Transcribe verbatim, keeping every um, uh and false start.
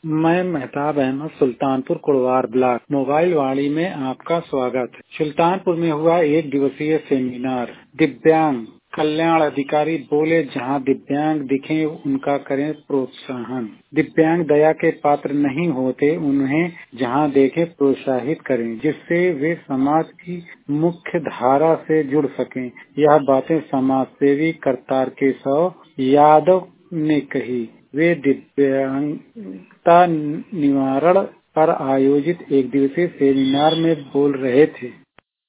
मैं Mehtab Ahmad Sultanpur Kudwar block mobile Vaani में आपका स्वागत है। सुल्तानपुर में हुआ एक दिवसीय सेमिनार। दिव्यांग कल्याण अधिकारी बोले, जहां दिव्यांग दिखे उनका करें प्रोत्साहन। दिव्यांग दया के पात्र नहीं होते, उन्हें जहां देखे प्रोत्साहित करें, जिससे वे समाज की मुख्य धारा से जुड़ सकें। यह बातें समाज सेवी करतार केशव यादव ने कही। वे दिव्यांगता निवारण पर आयोजित एक दिवसीय सेमिनार में बोल रहे थे।